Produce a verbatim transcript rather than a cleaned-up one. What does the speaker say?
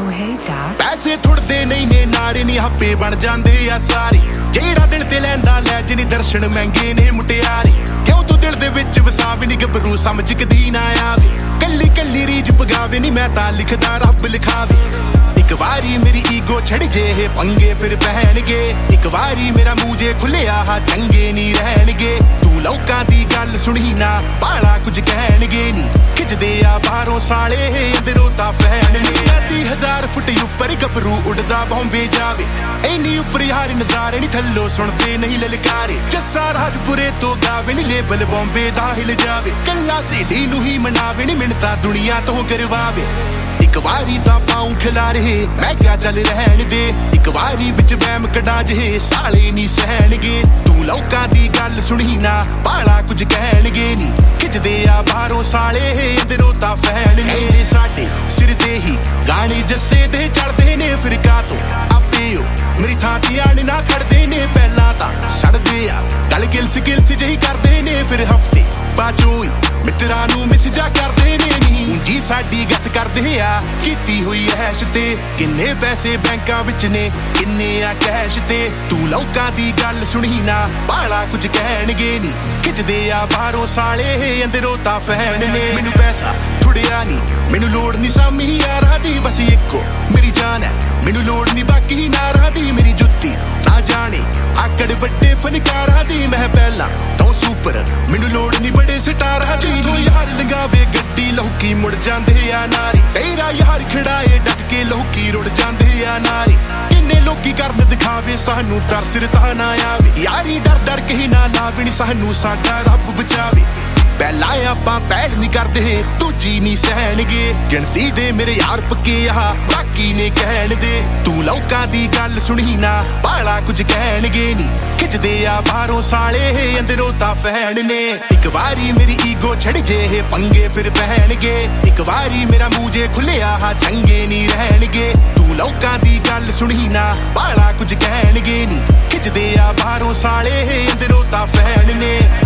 hey Doc। ਪੈਸੇ ਥੁੜਦੇ ਨਹੀਂ ਨੇ ਨਾਰੇ ਨੀ ਹੱਪੇ ਬਣ ਜਾਂਦੇ ਆ ਸਾਰੇ ਜਿਹੜਾ ਦਿਲ ਤੇ ਲੈਂਦਾ ਲੈ ਜਿਨੀ ਦਰਸ਼ਨ ਮਹਿੰਗੇ ਨੇ ਮੁਟਿਆਰੇ ਕਿਉਂ ਤੂੰ ਦਿਲ ਦੇ ਵਿੱਚ ਵਸਾਵੇ ਨੀ ਗੱਭਰੂ ਸਮਝ ਕਦੀ ਨਾ ਆਵੇ ਕੱਲੀ ਕੱਲੀ ਰੀਝ ਪਗਾਵੇ ਨੀ ਮੈਂ ਤਾਂ ਲਿਖਦਾ ਰੱਬ ਲਿਖਾਵੇ ਇੱਕ ਵਾਰੀ ਮੇਰੀ ਈਗੋ ਛੜ ਜੇ ਇਹ ਪੰਗੇ ਫਿਰ ਪਹਿਣਗੇ ਇੱਕ ਵਾਰੀ ਮੇਰਾ ਮੂੰਹ ਜੇ ਖੁੱਲਿਆ ਹਾ ਚੰਗੇ ਨਹੀਂ ਰਹਿਣਗੇ ਤੂੰ ਲੋਕਾਂ ਦੀ ਗੱਲ ਸੁਣੀ ਨਾ ਬਾਲਾ ਕੁਝ ਕਹਿਣਗੇ ਨੀ ਖਿੱਚਦੇ ਆ ਬਾਹਰੋਂ ਸਾਲੇ ਅੰਦਰੋਂ ਤਾਂ ਫੈਨ ਨੇ ਤੀਹ ਹਜ਼ਾਰ ਫੁੱਟ ਉੱਪਰ ਗੱਭਰੂ ਉੱਡਦਾ ਬੰਬੇ ਜਾਵੇ ਇੰਨੀ ਉੱਪਰ ਯਾਰ ਨਜ਼ਾਰੇ ਨੀ ਥੱਲੋਂ ਸੁਣਦੇ ਨਹੀਂ ਲਲਕਾਰੇ ਜੱਸਾ ਰਾਜਪੁਰੇ ਤੋਂ ਗਾਵੇ ਨੀ ਲੇਬਲ ਬੰਬੇ ਦਾ ਹਿਲ ਜਾਵੇ ਕੱਲਾ ਸੀਡੀ ਨੂੰ ਹੀ ਮਨਾਵੇ ਨੀ ਮਿੰਟਾਂ ਦੁਨੀਆ ਤੋਂ ਕਰਵਾਵੇ ਇੱਕ ਵਾਰੀ ਤਾਂ ਪਾਉਂ ਖਿਲਾ ਰਹੇ ਮੈਂ ਕਿਹਾ ਚੱਲ ਰਹਿਣ ਦੇ ਇੱਕ ਵਾਰੀ ਵਿੱਚ ਵਹਿਮ ਕਢਾ ਜਿਹੇ ਸਾਲੇ ਨਹੀਂ ਸਹਿਣਗੇ ਤੂੰ ਲੋਕਾਂ ਦੀ ਗੱਲ ਸੁਣੀ ਨਾ ਬਾਲਾ ਕੁਝ ਕਹਿਣਗੇ ਨੀ ਖਿੱਚਦੇ ਆ ਬਾਹਰੋਂ ਸਾਲੇ ਅੰਦਰੋਂ ਤਾਂ ਫੈਨ ਨੇ ਸਾਡੇ ਸਿਰ ਤੇ ਹੀ ਗਾਣੇ ਜੱਸੇ ਦੇ ਚੜਦੇ ਨੇ ਫਿਰਕਾ ਤੋਂ ਆਪੇ ਓ ਮੇਰੀ ਥਾਂ ਤੇ ਆਣ ਨਾ ਖੜਦੇ ਨੇ ਪਹਿਲਾਂ ਤਾਂ ਛੱਡਦੇ ਆ ਗੱਲ ਗਿਲਸ ਗਿਲਸ ਜਿਹੀ ਕਰਦੇ ਨੇ ਫਿਰ ਹਫਤੇ ਬਾਜੋਂ ਮਿੱਤਰਾਂ ਨੂੰ ਮੈਸੇਜਾਂ ਕਰਦੇ ਨੇ ਨੀ ਜੀ ਸਾਡੀ ਗੱਸ ਕਰਦੇ ਆ ਕੀਤੀ ਹੋਈ ਐਸ਼ ਤੇ ਕਿੰਨੇ ਪੈਸੇ ਬੈਂਕਾਂ ਵਿੱਚ ਨੇ ਕਿੰਨੇ ਆ ਕੈਸ਼ ਤੇ ਤੂੰ ਲੋਕਾਂ ਦੀ ਗੱਲ ਸੁਣੀ ਨਾ ਬਾਲਾ ਕੁਝ ਕਹਿਣਗੇ ਨੀ ਖਿੱਚਦੇ ਆ ਬਾਹਰੋਂ ਸਾਲੇ ਅੰਦਰੋਂ ਤਾਂ ਫੈਨ ਨੇ ਮੈਨੂੰ ਪੈਸਾ ਥੁੜਿਆ ਨੀ ਮੈਨੂੰ ਲੋੜ ਨੀ ਸਾਮੀ ਯਾਰਾਂ ਦੀ ਬਸ ਇੱਕੋ ਮੇਰੀ ਜਾਨ ਹੈ ਮੈਨੂੰ ਲੋੜ ਨੀ ਬਾਕੀ ਨਾਰਾਂ ਦੀ ਮੇਰੀ ਜੁੱਤੀ ਨਾ ਜਾਣੇ ਆਕੜ ਵੱਡੇ ਫਨਕਾਰਾਂ ਦੀ ਮੈਂ ਪਹਿਲਾਂ ਤੋਂ ਸੁਪਰ ਮੈਨੂੰ ਲੋੜ ਨੀ ਬੜੇ ਸਟਾਰਾਂ ਦੀ ਤੂੰ ਯਾਰ ਲੰਗਾਵੇ ਗੱਡੀ ਲੋਕੀ ਮੁੜ ਜਾਂਦੇ ਆ ਨਾਰੀ ਤੇਰਾ ਯਾਰ ਖੜਾਏ ਡਟ ਕੇ ਲੋਕੀ ਰੁੜ ਜਾਂਦੇ ਆ ਨਾਰੀ ਕਿੰਨੇ ਲੋਕੀ ਕਰਨ ਦਿਖਾਵੇ ਸਾਨੂੰ ਤਰਸ ਰਤਾ ਨਾ ਆਵੇ ਯਾਰੀ ਡਰ ਡਰ ਕੇ ਨਾ ਲਾਵੇ ਨੀ ਸਾਨੂੰ ਸਾਡਾ ਰੱਬ ਬਚਾਵੇ ਪਹਿਲਾਂ ਆਪਾਂ ਪਹਿਲ ਨਹੀਂ ਕਰਦੇ ਦੂਜੀ ਨਹੀਂ ਸਹਿਣਗੇ ਗਿਣਤੀ ਦੇ ਮੇਰੇ ਯਾਰ ਪੱਕੇ ਆ ਬਾਕੀ ਨੇ ਕਹਿਣ ਦੇ ਤੂੰ ਲੋਕਾਂ ਦੀ ਗੱਲ ਸੁਣੀ ਨਾ ਬਾਲਾ ਕੁਝ ਕਹਿਣਗੇ ਨੀ ਖਿੱਚਦੇ ਆ ਬਾਹਰੋਂ ਸਾਲੇ ਅੰਦਰੋਂ ਤਾਂ ਫੈਨ ਨੇ ਇੱਕ ਵਾਰੀ ਮੇਰੀ ਈਗੋ ਛੜ ਜੇ ਇਹ ਪੰਗੇ ਫਿਰ ਪਹਿਣਗੇ ਇੱਕ ਵਾਰੀ ਮੇਰਾ ਮੂੰਹ ਜੇ ਖੁੱਲਿਆ ਹਾ ਚੰਗੇ ਨਹੀਂ ਰਹਿਣਗੇ ਤੂੰ ਲੋਕਾਂ ਦੀ ਗੱਲ ਸੁਣੀ ਨਾ ਬਾਲਾ ਕੁਝ ਕਹਿਣਗੇ ਨੀ ਖਿੱਚਦੇ ਆ ਬਾਹਰੋਂ ਸਾਲੇ ਅੰਦਰੋਂ ਤਾਂ ਫੈਨ ਨੇ